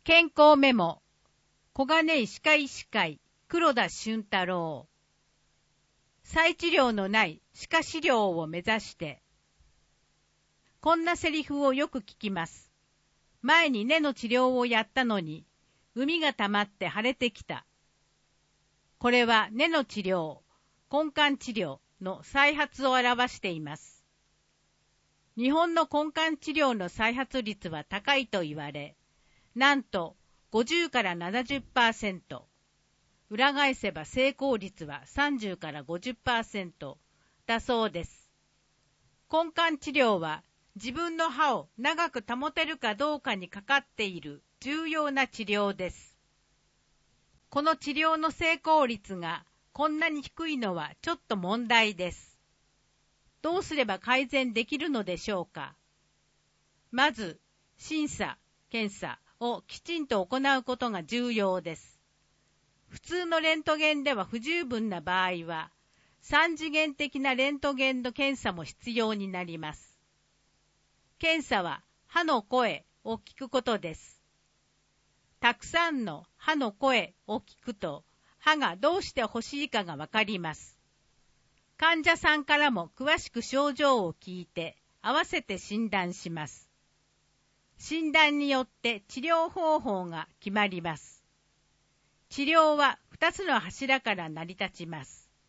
健康メモ、小金井歯科医師会黒田俊太郎。再治療のない歯科治療を目指して。こんなセリフをよく聞きます。前に根の治療をやったのに、膿が溜まって腫れてきた。これは根の治療、根幹治療の再発を表しています。日本の根幹治療の再発率は高いと言われ、なんと50から 70%、裏返せば成功率は30から 50% だそうです。根幹治療は自分の歯を長く保てるかどうかにかかっている重要な治療です。この治療の成功率がこんなに低いのはちょっと問題です。どうすれば改善できるのでしょうか。まず、審査、検査をきちんと行うことが重要です。普通のレントゲンでは不十分な場合は、3次元的なレントゲンの検査も必要になります。検査は歯の声を聞くことです。たくさんの歯の声を聞くと、歯がどうして欲しいかがわかります。患者さんからも詳しく症状を聞いて、合わせて診断します。診断によって治療方法が決まります。治療は2つの柱から成り立ちます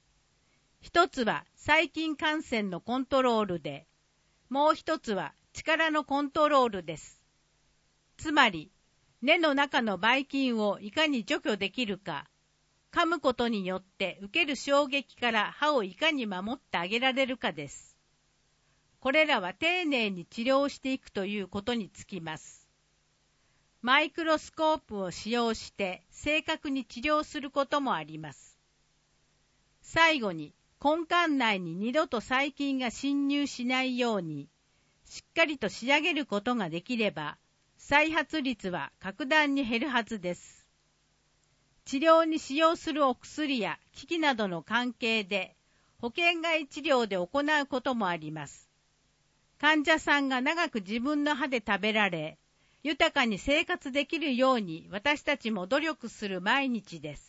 。1つは細菌感染のコントロールで、もう1つは力のコントロールです。つまり、根の中のばい菌をいかに除去できるか、噛むことによって受ける衝撃から歯をいかに守ってあげられるかです。これらは丁寧に治療していくということにつきます。マイクロスコープを使用して正確に治療することもあります。最後に根幹内に二度と細菌が侵入しないようにしっかりと仕上げることができれば再発率は格段に減るはずです。治療に使用するお薬や機器などの関係で保険外治療で行うこともあります。患者さんが長く自分の歯で食べられ、豊かに生活できるように私たちも努力する毎日です。